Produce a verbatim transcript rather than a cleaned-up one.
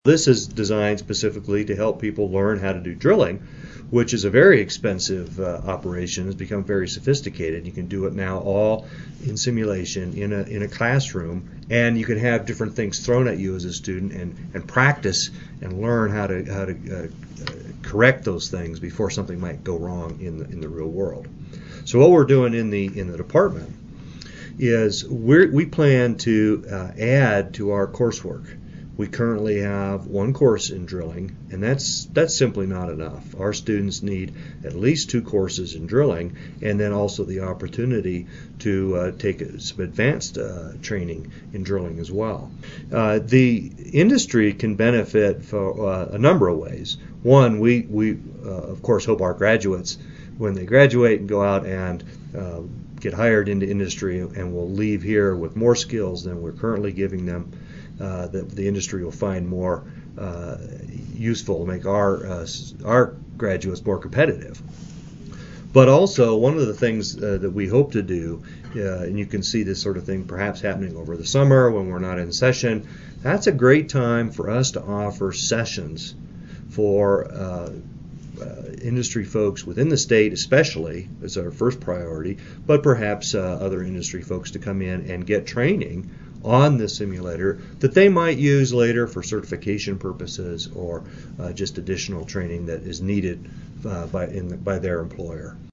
This is designed specifically to help people learn how to do drilling, which is a very expensive uh, operation. It's become very sophisticated. You can do it now all in simulation in a in a classroom, and you can have different things thrown at you as a student and, and practice and learn how to how to uh, uh, correct those things before something might go wrong in the in the real world. So what we're doing in the in the department is we we plan to uh, add to our coursework. We currently have one course in drilling, and that's that's simply not enough. Our students need at least two courses in drilling, and then also the opportunity to uh, take some advanced uh, training in drilling as well. Uh, the industry can benefit for uh, a number of ways. One, we, we uh, of course hope our graduates, when they graduate and go out and uh, get hired into industry, and will leave here with more skills than we're currently giving them. Uh, that the industry will find more uh, useful to make our uh, our graduates more competitive. But also, one of the things uh, that we hope to do, uh, and you can see this sort of thing perhaps happening over the summer when we're not in session, that's a great time for us to offer sessions for uh, uh, industry folks within the state, especially as our first priority, but perhaps uh, other industry folks to come in and get training on the simulator that they might use later for certification purposes or uh, just additional training that is needed uh, by, in the, by their employer.